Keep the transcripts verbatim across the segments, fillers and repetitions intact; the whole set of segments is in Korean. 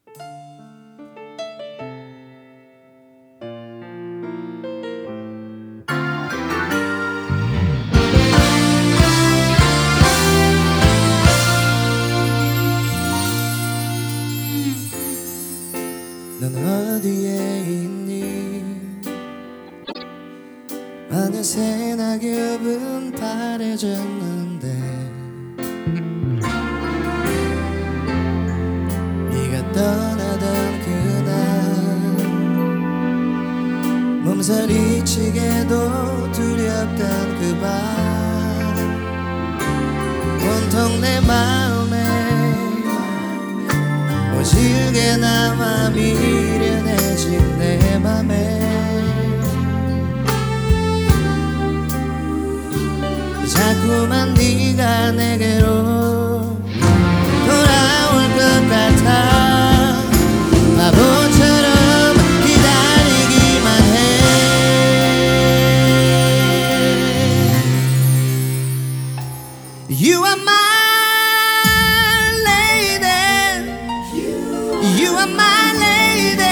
넌 어디에 있니? 어느새 낙엽은 바래졌는데 네가 떠나던 그날 몸서리치게도 두렵던 그 밤 온통 내 마음에 모질게 남아 미련해진 내 맘에 자꾸만 네가 내게로 돌아올 것 같아 바보처럼 기다리기만 해. You are my You are my lady.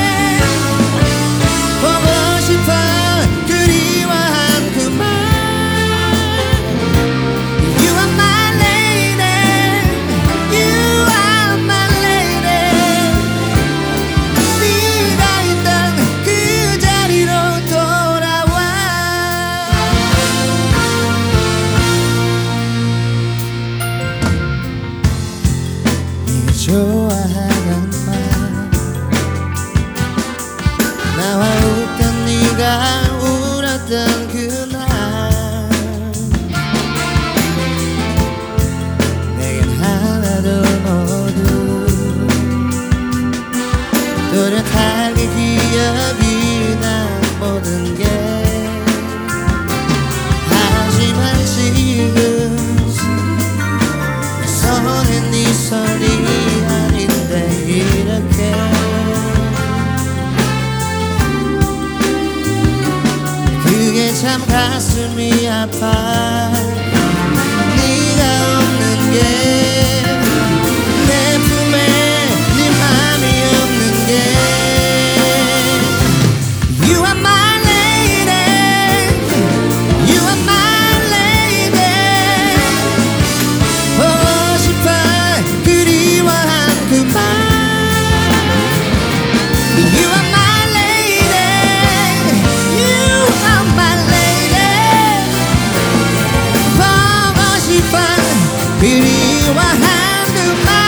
보고 싶어 그리워한 그 말. You are my lady. You are my lady. 네가 있던 그 자리로 돌아와. 네가 좋아하는 나와 웃던 네가 울었던 그날 내겐 하나도 모두 또렷하게 기억이 나 모든 게 하지만 지금 손에 네 손이 아닌데 이렇게 그게 참 가슴이 아파. 네가 없는 게 내 품에 네 맘이 없는 게 You are my lady. You are my lady. 보고 싶어 그리워한 그 말. You are my lady. You are my lady. 보고 싶어 그리워한 그 말.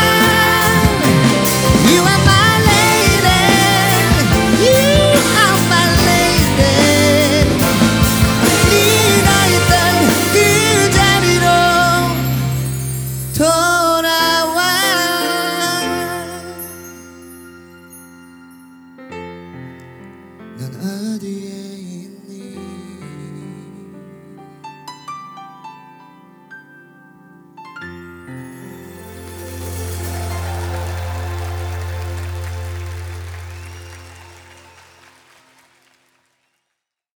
You are my lady. You are my lady. 네가 있던 그 자리로 돌아와. 넌 어디에